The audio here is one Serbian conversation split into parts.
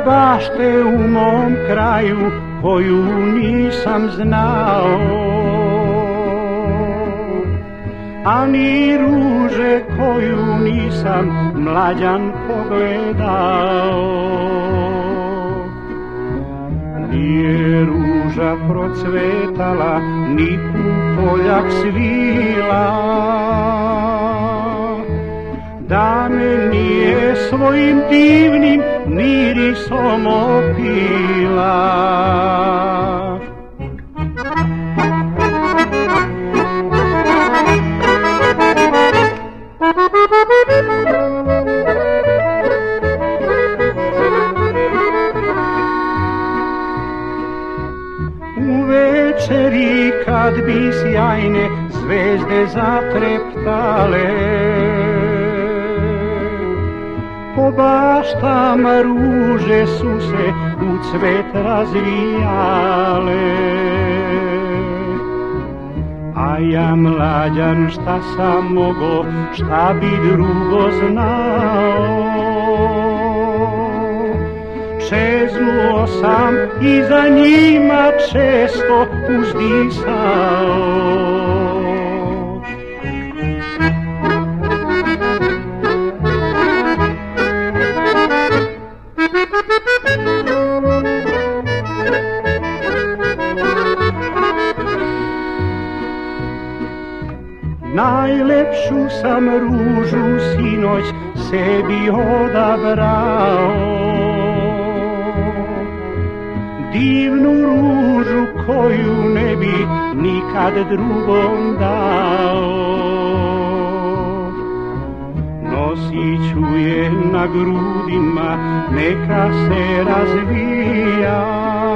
bašte u mom kraju koju nisam znao, ani ruže koju nisam mlađan pogledao. Nije ruža procvetala, ni pupoljak svila, da me nije svojim divnim mirisom opila. U večeri kad bi sjajne zvezde zatreptale, po baštama ruže su se u cvet razvijale. A ja mlađan šta sam mogo, šta bi drugo znao, čeznuo sam i za njima često uzdisao. Najlepšu sam ružu sinoć sebi odabrao, divnu ružu koju ne bi nikad drugom dao. Nosit ću je na grudima, neka se razvija.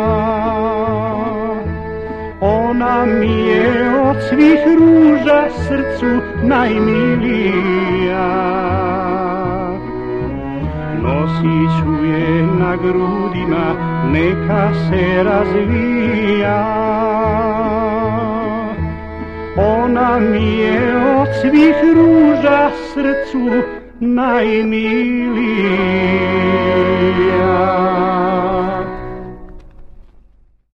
Ona mi je od svih ruža srcu najmilija. Nosit ću je na grudima, neka se razvija. Ona mi je od svih ruža srcu najmilija.